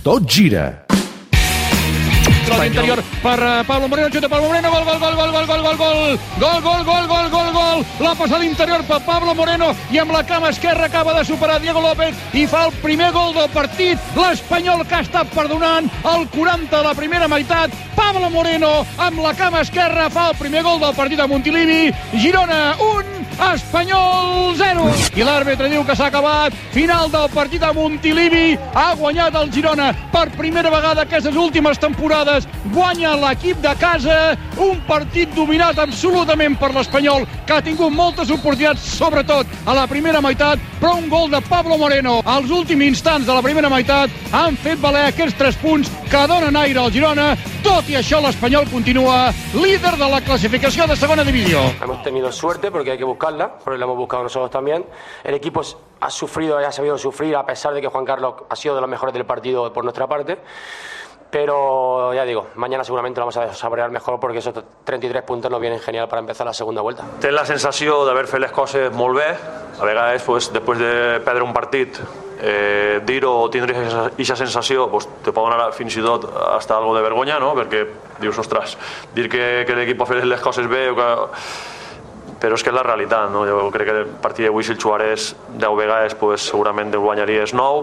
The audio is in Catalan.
Tot gira. L'interior per Pablo Moreno, xuta Pablo Moreno, gol, la passada interior per Pablo Moreno i amb la cama esquerra acaba de superar Diego López i fa el primer gol del partit. L'Espanyol que ha estat perdonant el 40 de la primera meitat. Pablo Moreno amb la cama esquerra fa el primer gol del partit a Montilivi. Girona 1, Espanyol 0. I l'àrbitre diu que s'ha acabat. Final del partit a Montilivi. Ha guanyat el Girona per primera vegada aquestes últimes temporades. Guanya l'equip de casa. Un partit dominat absolutament per l'Espanyol, que ha tingut moltes oportunitats, sobretot a la primera meitat, però un gol de Pablo Moreno als últims instants de la primera meitat han fet valer aquests 3 punts que donen aire al Girona. Tot i això, l'Espanyol continua líder de la clasificació de segona divisió. Hemos tenido suerte porque hay que buscarla, porque la hemos buscado nosotros también. El equipo ha sufrido y ha sabido sufrir, a pesar de que Juan Carlos ha sido de los mejores del partido por nuestra parte. Pero ya digo, mañana seguramente lo vamos a saborear mejor porque esos 33 puntos nos vienen genial para empezar la segunda vuelta. Té la sensació d'haver fet les coses molt bé. A vegades, després de perdre un partit, dir-ho o tindre aquesta sensació te pot donar fins i tot hasta algo de vergonya, no? Perquè dius, ostres, dir que l'equip ha fet les coses bé, però és que és la realitat, no? Jo crec que el partit d'avui, si el jugares 10 vegades, segurament el guanyaries 9,